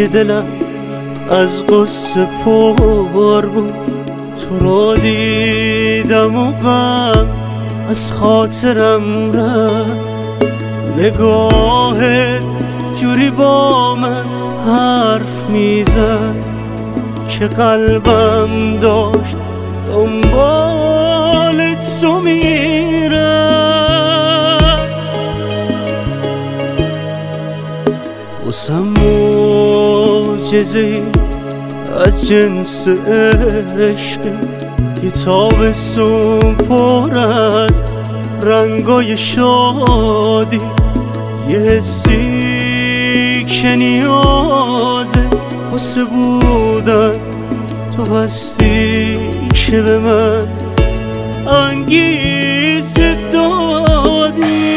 که دلم از قصه پر بود، تو رو دیدم و غم از خاطرم رفت. نگاهت جوری با من حرف میزد که قلبم داشت دنبال تو میرفت. واسم معجزه‌ای از جنس عشق، یه تابستون پر از رنگای شادی، یه حسی که نیازه واسه بودن تو هستی که به من انگیزه دادی.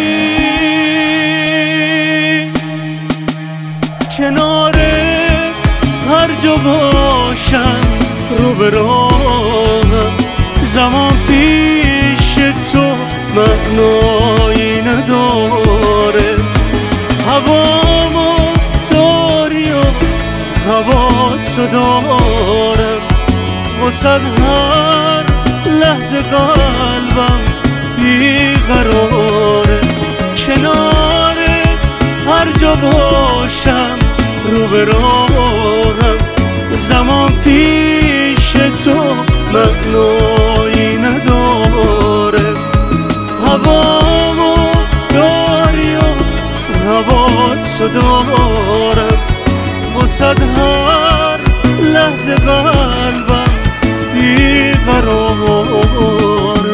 کناره هر جا باشم رو به راهم، زمان پیش تو معنایی نداره. هوامو داری و هواتو دارم، واسد هر لحظه قلبم بیقراره. کناره هر جا باشم رو به راهم، زمان پیش تو معنایی نداره. هوامو داری و هواتو دارم، واسد هر لحظه قلبم بیقراره.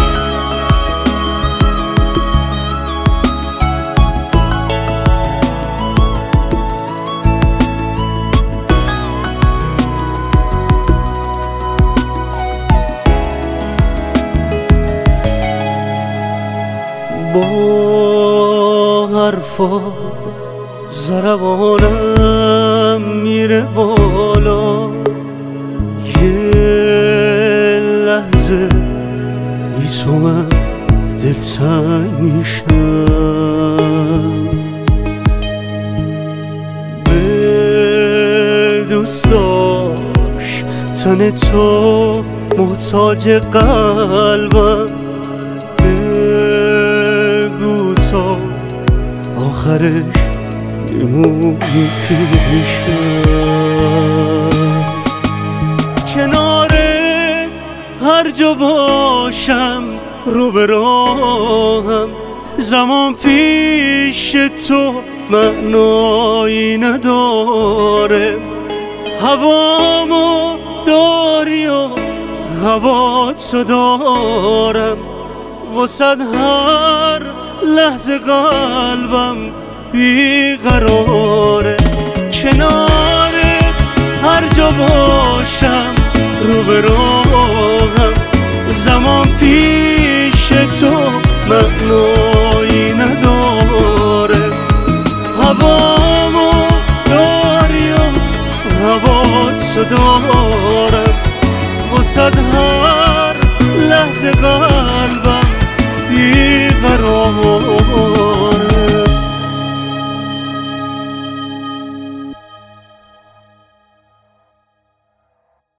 با حرفا ضربانم میره بالا، یه لحظه بی تو من دلتنگ میشم. به دوست داشتن تو محتاج قلبم، آخرش میمونی پیشم. کناره هر جا باشم رو به راهم، زمان پیش تو معنایی نداره. هوامو داری و هواتو دارم، واسد هر لحظه قلبم بیقراره. کناره هر جا باشم رو به راهم، زمان پیش تو معنایی نداره. هوامو داری و هواتو دارم، واسد هر لحظه قلبم